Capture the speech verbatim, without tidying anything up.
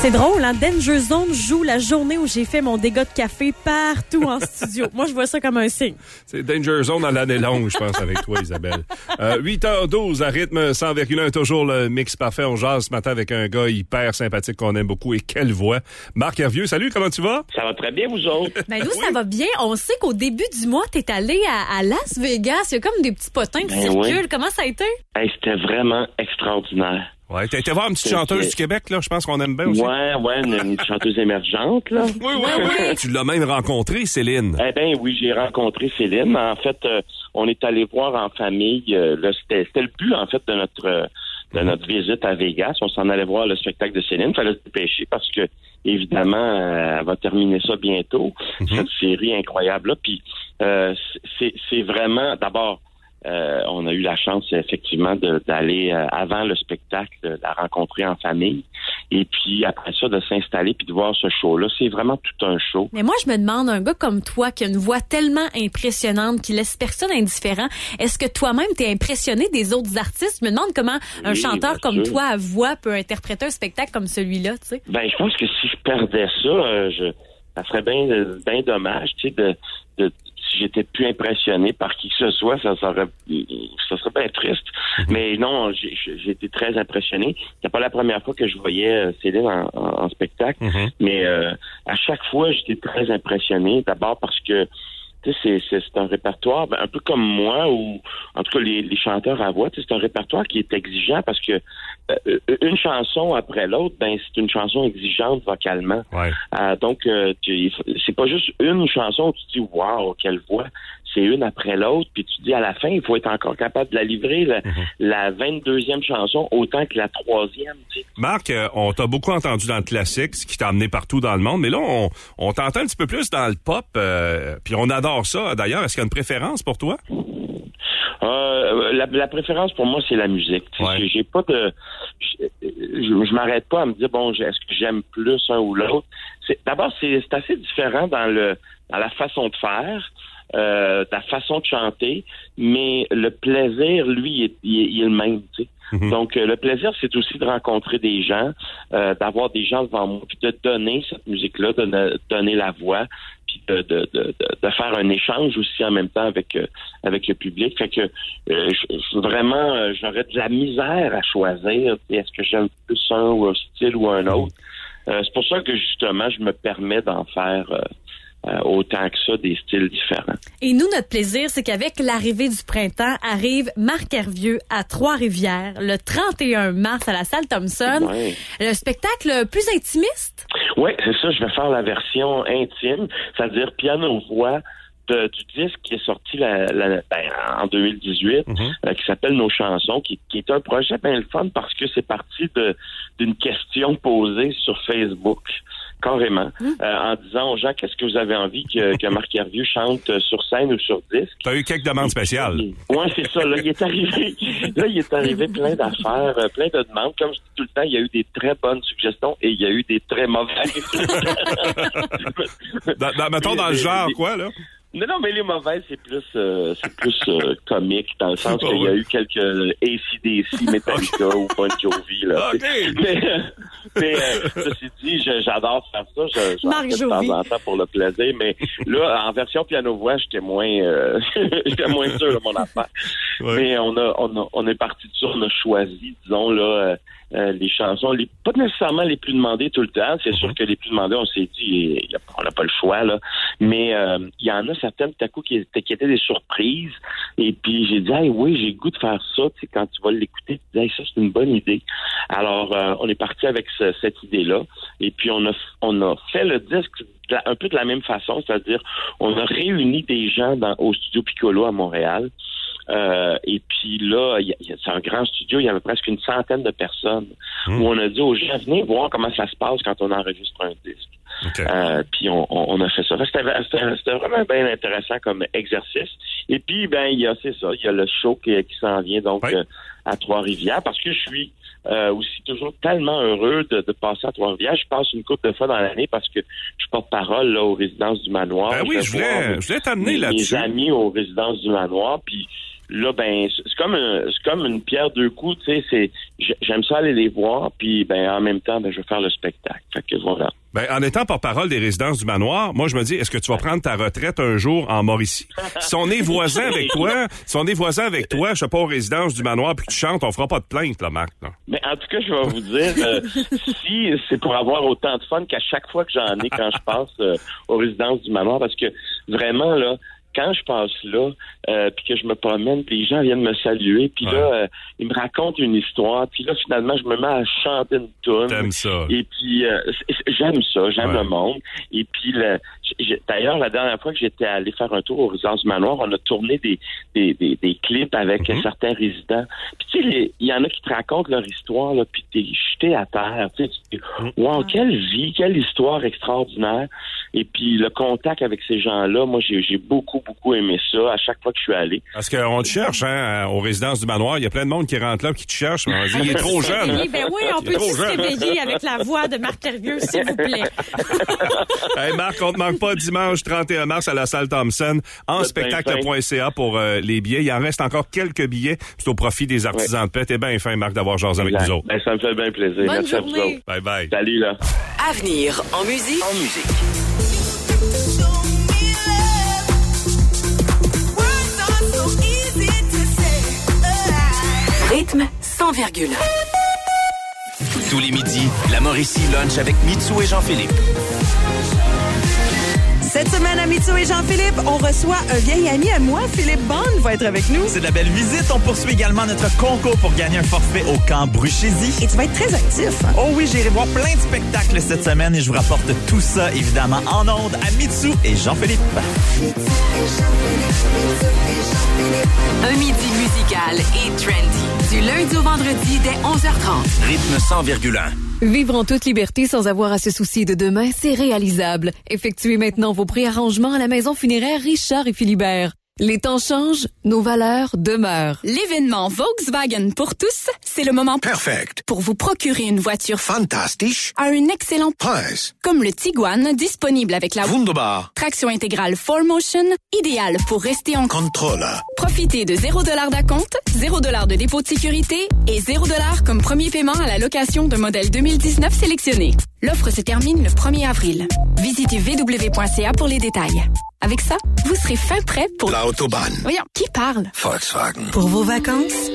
C'est drôle, hein? Danger Zone joue la journée où j'ai fait mon dégât de café partout en studio. Moi, je vois ça comme un signe. C'est Danger Zone à l'année longue, je pense, avec toi, Isabelle. Euh, huit heures douze, à rythme cent virgule un, toujours le mix parfait. On jase ce matin avec un gars hyper sympathique qu'on aime beaucoup et quelle voix. Marc Hervieux, salut, comment tu vas? Ça va très bien, vous autres? Ben nous, oui. Ça va bien. On sait qu'au début du mois, t'es allé à, à Las Vegas. Il y a comme des petits potins qui ben circulent. Oui. Comment ça a été? Hey, c'était vraiment extraordinaire. Ouais, t'as été voir une petite chanteuse c'est... du Québec, là, je pense qu'on aime bien aussi. Ouais, ouais, une, une chanteuse émergente, là. Oui, oui, oui. Tu l'as même rencontrée, Céline. Eh bien, oui, j'ai rencontré Céline. En fait, euh, on est allé voir en famille. Euh, là, c'était, c'était le but, en fait, de notre euh, de notre visite à Vegas. On s'en allait voir le spectacle de Céline. Il fallait se dépêcher parce que, évidemment, euh, elle va terminer ça bientôt. Mm-hmm. Cette série incroyable-là. Puis, euh, c'est, c'est vraiment, d'abord, Euh, on a eu la chance, effectivement, de, d'aller euh, avant le spectacle, de la rencontrer en famille. Et puis, après ça, de s'installer puis de voir ce show-là. C'est vraiment tout un show. Mais moi, je me demande, un gars comme toi, qui a une voix tellement impressionnante, qui laisse personne indifférent, est-ce que toi-même, t'es impressionné des autres artistes? Je me demande comment un oui, chanteur comme sûr. toi, à voix, peut interpréter un spectacle comme celui-là, tu sais. Ben, je pense que si je perdais ça, euh, je, ça serait bien, bien dommage, tu sais, de, de si j'étais plus impressionné par qui que ce soit, ça serait, ça serait bien triste. Mm-hmm. Mais non, j'ai, j'ai été très impressionné. C'est pas la première fois que je voyais Céline en, en, en spectacle, mm-hmm. mais euh, à chaque fois, j'étais très impressionné. D'abord parce que tu sais, c'est, c'est, c'est un répertoire, ben, un peu comme moi, ou en tout cas les, les chanteurs à voix, c'est un répertoire qui est exigeant parce que euh, une chanson après l'autre, ben c'est une chanson exigeante vocalement. Ouais. Euh, donc, euh, tu, c'est pas juste une chanson où tu te dis « Wow, quelle voix ». C'est une après l'autre, puis tu dis à la fin, il faut être encore capable de la livrer, la, mm-hmm. la vingt-deuxième chanson, autant que la troisième. Tu sais. Marc, euh, on t'a beaucoup entendu dans le classique, ce qui t'a amené partout dans le monde, mais là, on, on t'entend un petit peu plus dans le pop, euh, puis on adore ça. D'ailleurs, est-ce qu'il y a une préférence pour toi? Euh, la, la préférence pour moi, c'est la musique. Ouais. J'ai, j'ai pas de, je, je, je m'arrête pas à me dire bon, est-ce que j'aime plus un ou l'autre. C'est, d'abord, c'est, c'est assez différent dans le, dans la façon de faire. Euh, ta façon de chanter, mais le plaisir, lui, il est, il est, il est le même, tu sais. Mm-hmm. Donc, euh, le plaisir, c'est aussi de rencontrer des gens, euh, d'avoir des gens devant moi, puis de donner cette musique-là, de, de donner la voix, puis de, de, de, de faire un échange aussi en même temps avec euh, avec le public. Fait que euh, je, vraiment, euh, j'aurais de la misère à choisir. Est-ce que j'aime plus un ou un style ou un autre? Euh, c'est pour ça que, justement, je me permets d'en faire... Euh, Euh, autant que ça, des styles différents. Et nous, notre plaisir, c'est qu'avec l'arrivée du printemps, arrive Marc Hervieux à Trois-Rivières, le trente et un mars, à la salle Thompson. Ouais. Le spectacle plus intimiste? Oui, c'est ça. Je vais faire la version intime, c'est-à-dire piano-voix de, du disque qui est sorti la, la, ben, en deux mille dix-huit, mm-hmm. euh, qui s'appelle Nos chansons, qui, qui est un projet bien le fun parce que c'est parti de, d'une question posée sur Facebook. Carrément, mmh. euh, en disant aux gens qu'est-ce que vous avez envie que, que Marc Hervieux chante sur scène ou sur disque. T'as eu quelques demandes spéciales. Oui, c'est ça. Là, il est arrivé, là, il est arrivé plein d'affaires, euh, plein de demandes. Comme je dis tout le temps, il y a eu des très bonnes suggestions et il y a eu des très mauvaises. dans, dans, mettons dans le genre, quoi, là? Non, non, mais les mauvaises, c'est plus, euh, c'est plus euh, comique, dans le sens qu'il y a eu quelques A C D C, Metallica ou Bon Jovi, là. Okay. Mais, mais euh, ceci dit, je, j'adore faire ça. Je, j'en fais de temps en temps pour le plaisir. Mais là, en version piano-voix, j'étais moins, euh, j'étais moins sûr de mon affaire. Ouais. Mais on a, on a, on est parti de ça, on a choisi, disons, là, euh, Euh, les chansons, les, pas nécessairement les plus demandées tout le temps. C'est mm-hmm. sûr que les plus demandées, on s'est dit, y a, on n'a pas le choix, là. Mais euh, il y en a certaines, tout à coup, qui, qui étaient des surprises. Et puis, j'ai dit, hey, oui, j'ai le goût de faire ça. Tu sais, quand tu vas l'écouter, tu dis, hey, ça, c'est une bonne idée. Alors, euh, on est parti avec ce, cette idée-là. Et puis, on a, on a fait le disque un peu de la même façon. C'est-à-dire, on a réuni des gens dans, au Studio Piccolo à Montréal. Euh, et puis là, y a, y a, c'est un grand studio, il y avait presque une centaine de personnes mmh. où on a dit aux gens, venez voir comment ça se passe quand on enregistre un disque. Okay. Euh, puis on, on, on a fait ça. C'était, c'était, c'était vraiment bien intéressant comme exercice. Et puis, ben, il y a, c'est ça, il y a le show qui, qui s'en vient donc oui. euh, à Trois-Rivières parce que je suis euh, aussi toujours tellement heureux de, de passer à Trois-Rivières. Je passe une couple de fois dans l'année parce que je porte-parole là aux résidences du Manoir. Ben oui, je voulais, je voulais t'amener mes, là-dessus. Mes amis aux résidences du Manoir, puis là, ben, c'est comme un, c'est comme une pierre deux coups, tu sais, c'est, j'aime ça aller les voir, puis ben, en même temps, ben, je vais faire le spectacle. Fait que voilà. Ben, en étant porte-parole des résidences du manoir, moi, je me dis, est-ce que tu vas prendre ta retraite un jour en Mauricie? Si on est voisin avec toi, si on est voisin avec toi, je sais pas, aux résidences du manoir, puis que tu chantes, on fera pas de plainte, là, Marc, là. Mais en tout cas, je vais vous dire, euh, si c'est pour avoir autant de fun qu'à chaque fois que j'en ai quand je passe euh, aux résidences du manoir, parce que vraiment, là, quand je passe là, euh, puis que je me promène, puis les gens viennent me saluer, puis ouais. là, euh, ils me racontent une histoire, puis là, finalement, je me mets à chanter une toune. J'aime ça. Et puis, euh, j'aime ça, j'aime ouais. le monde. Et puis, le, d'ailleurs, la dernière fois que j'étais allé faire un tour aux résidences du manoir, on a tourné des, des, des, des clips avec mm-hmm. certains résidents. Puis, tu sais, il y en a qui te racontent leur histoire, là, puis t'es jeté à terre. Tu sais, tu dis, wow, quelle vie, quelle histoire extraordinaire. Et puis, le contact avec ces gens-là, moi, j'ai, j'ai beaucoup, beaucoup aimé ça à chaque fois que je suis allé. Parce qu'on te cherche, hein, aux résidences du manoir. Il y a plein de monde qui rentre là et qui te cherche. Mais on dit, il est trop jeune. Oui, ben oui, on peut se réveiller avec la voix de Marc Hervieux, s'il vous plaît. Hey, Marc, on te manque pas dimanche trente et un mars à la salle Thompson en spectacle point c a pour euh, les billets. Il en reste encore quelques billets. C'est au profit des artisans oui. de paix. T'es bien fin, Marc, d'avoir jasé avec nous autres. Ben, ça me fait bien plaisir. Bonne Merci journée. à vous autres. Bye bye. Salut, là. Avenir en musique. En musique. Rythme cent virgule un. Tous les midis, la Mauricie lunch avec Mitsou et Jean-Philippe. Cette semaine à Mitsou et Jean-Philippe, on reçoit un vieil ami à moi, Philippe Bond, va être avec nous. C'est de la belle visite. On poursuit également notre concours pour gagner un forfait au camp Bruchésie. Et tu vas être très actif. Hein? Oh oui, j'irai voir plein de spectacles cette semaine et je vous rapporte tout ça, évidemment, en ondes à Mitsou et Jean-Philippe. Un midi musical et trendy. Du lundi au vendredi dès onze heures trente. Rythme cent virgule un. Vivre en toute liberté sans avoir à se soucier de demain, c'est réalisable. Effectuez maintenant vos préarrangements à la maison funéraire Richard et Philibert. Les temps changent, nos valeurs demeurent. L'événement Volkswagen pour tous, c'est le moment Perfect. pour vous procurer une voiture fantastisch à un excellent Preis. Comme le Tiguan, disponible avec la Wunderbar. traction intégrale four motion, idéale pour rester en Contrôle. Profitez de zéro dollar d'acompte, zéro dollar de dépôt de sécurité et zéro dollar comme premier paiement à la location d'un modèle deux mille dix-neuf sélectionné. L'offre se termine le premier avril. Visitez v w point c a pour les détails. Avec ça, vous serez fin prêt pour l'Autobahn. Voyons, qui parle? Volkswagen. Pour vos vacances,